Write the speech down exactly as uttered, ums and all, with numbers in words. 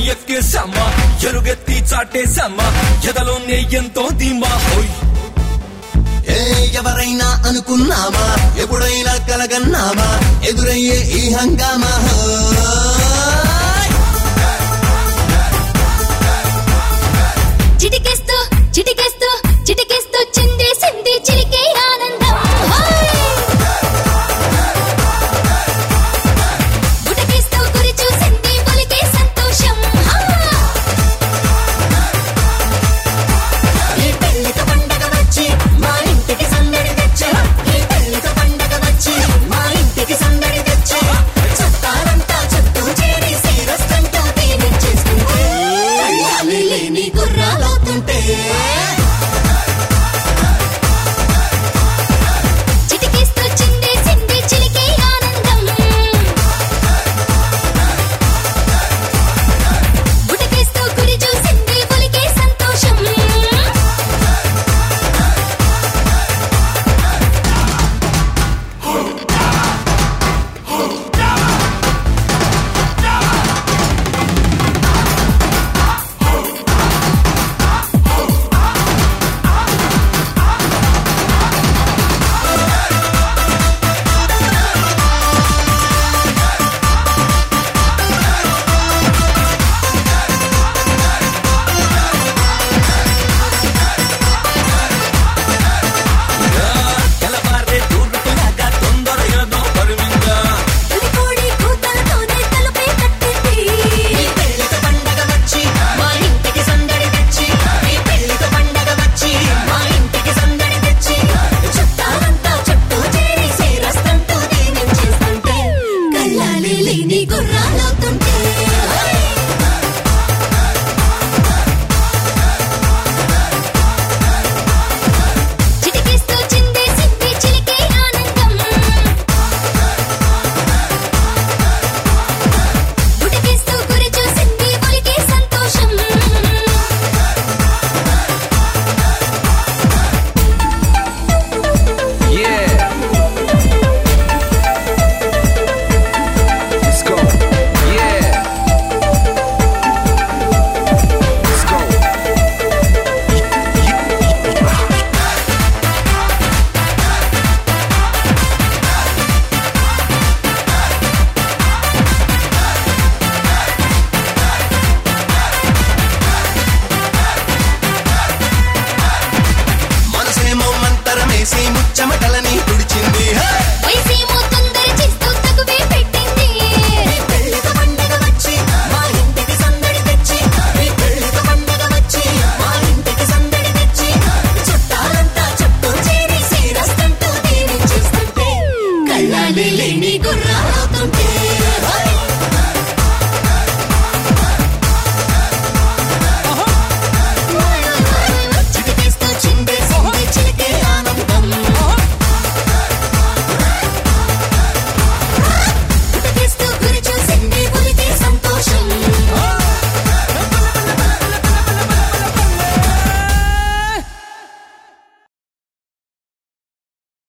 ఎక్కేసమ్మా ఎలుగెత్తి చాటేసమ్మా ఎదలోనే ఎంతో ధీమా హోయ్ ఏ ఎవరైనా అనుకున్నామా ఎప్పుడైనా కలగన్నామా ఎదురయ్యే ఈ హంగామా చిటికేస్తూ చిటికేస్తూ చిటికేస్తూ చిందేసింది చిలికే ఆనందం గుటకేస్తూ గురి చూసింది పొలికే సంతోషం ఈ పెళ్లితో పండగ వచ్చి మా ఇంటికి సందడి తెచ్చు ఈ పెళ్లితో పండగ వచ్చి మా ఇంటికి సందడి తెచ్చు చుట్టాలంతా చుట్టూ చేరి సీరస్తంటూ దీవించేస్తుంటే కళ్ళాలి లేని గుర్రాలవుతుంటే చిటికేస్తూ చిందేసింది చిలికే ఆనందం గుటకేస్తూ గురి చూసింది పొలికే సంతోషం తెల్లవారే దూరుకులాగా తొందర ఏదో పరిమిందా తొలికోడి కూతలతోనే తలుపే తట్టింది ఈ పెళ్లితో పండగ వచ్చి మా ఇంటికి సందడి తెచ్చి ఈ పెళ్లితో పండగ వచ్చి మా ఇంటికి సందడి తెచ్చి చుట్టాలంతా చుట్టూ చేరి సీరస్తంటూ దీవించేస్తుంటే కళ్ళాలి లేని గుర్రాలవుతుంటే